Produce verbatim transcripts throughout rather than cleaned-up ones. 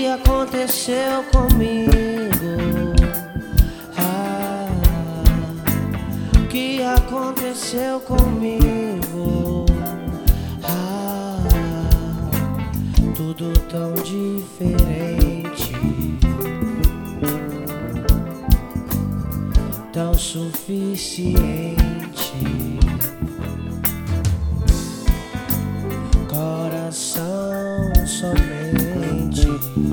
aconteceu comigo? Ah, o que aconteceu comigo? Ah, tudo tão diferente, tão suficiente. Coração somente,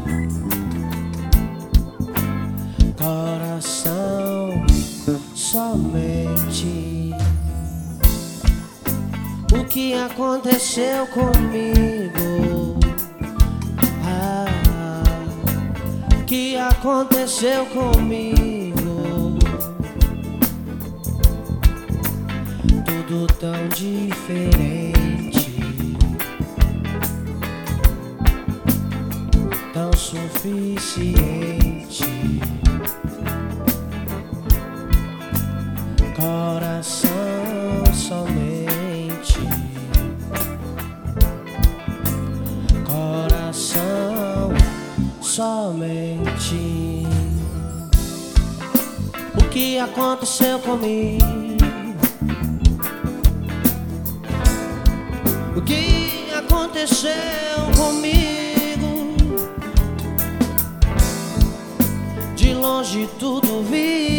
coração somente. O que aconteceu comigo? Ah, o que aconteceu comigo? Tudo tão diferente, tão suficiente. Coração somente, coração somente. O que aconteceu comigo? O que aconteceu comigo? De longe tudo vi,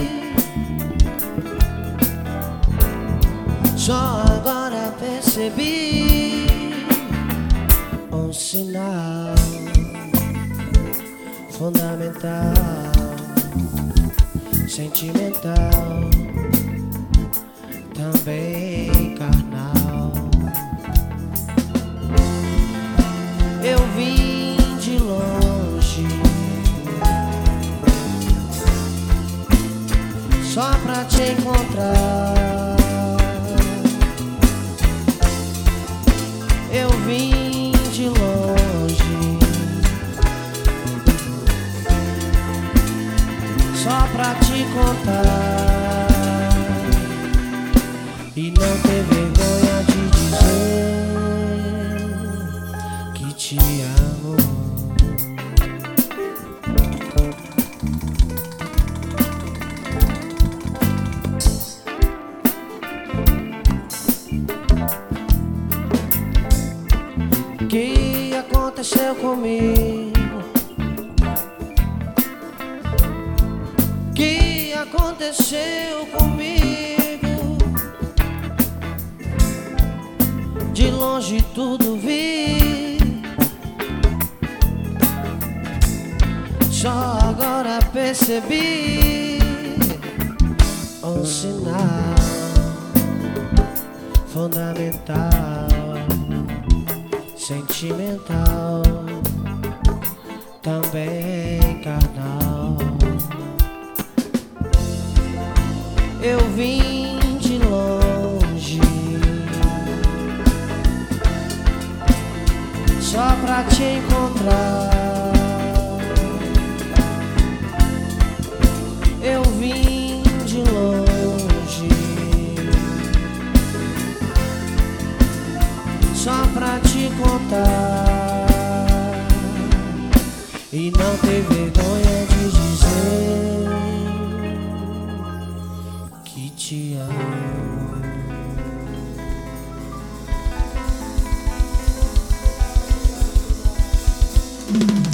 só agora percebi um sinal fundamental, sentimental, também carnal. Eu vim de longe só pra te encontrar. Eu vim de longe só pra te contar e não ter vergonha de dizer que te amo. O que aconteceu comigo? O que aconteceu comigo? De longe tudo vi, só agora percebi um sinal fundamental, sentimental, também carnal. Eu vim de longe só pra te encontrar. Eu vim de longe só pra te contar e não ter vergonha de dizer que te amo.